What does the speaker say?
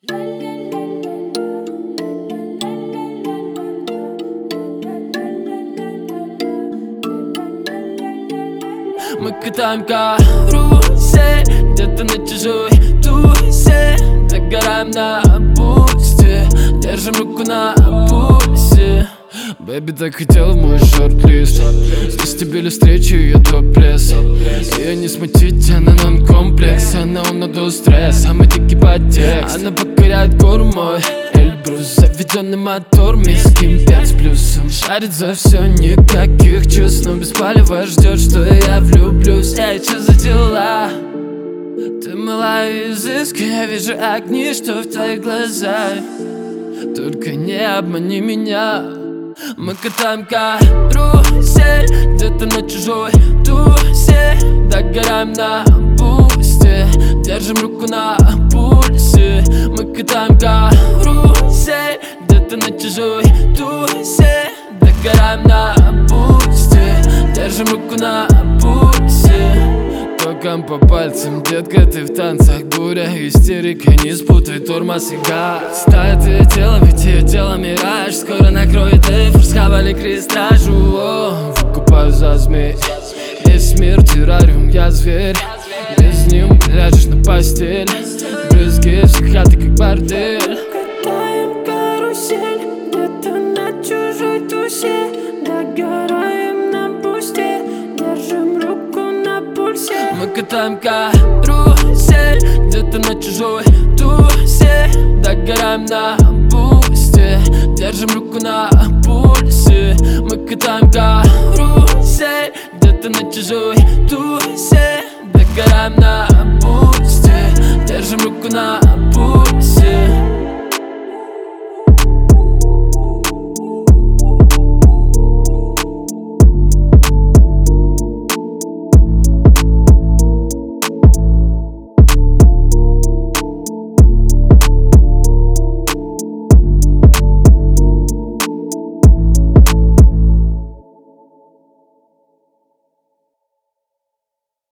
Мы катаем карусель где-то на чужой тусе, догораем на бусте, держим руку на пульсе. Бэби так хотела в мой шорт-лист, здесь тебе ли встречу, ее топ-лес. Ее не смутить, она нон-комплекс, она унадул стресс, а мы дикий подтекст. Она покоряет гору мой Эльбрус, заведенный мотор, миским 5 плюсом. Шарит за все, никаких чувств, но без палева ждет, что я влюблюсь. Эй, что за дела? Ты мила и изыска, я вижу огни, что в твоих глазах. Только не обмани меня. Мы катаем карусель где-то на чужой тусе, догораем на бусте, держим руку на пульсе. Мы катаем карусель где-то на чужой тусе, догораем на бусте, держим руку на пульсе. Током по пальцам, детка, ты в танцах, буря, истерика, не спутай тормоз и газ. Стая твое тело, ведь ее тело мираж, скоро накроет эфир, схавали крестражу. Выкупаю за змей, весь мир террариум, я зверь. Без ним ляжешь на постель, брызги психоты как бордель. Катаем карусель где-то на чужой тусе, догораем на бусте, держим руку на пульсе. Мы катаем карусель где-то на чужой тусе, догораем на бусте, держим руку на пульсе. Мы катаем карусель где-то на чужой тусе, догораем на бусте, держим руку на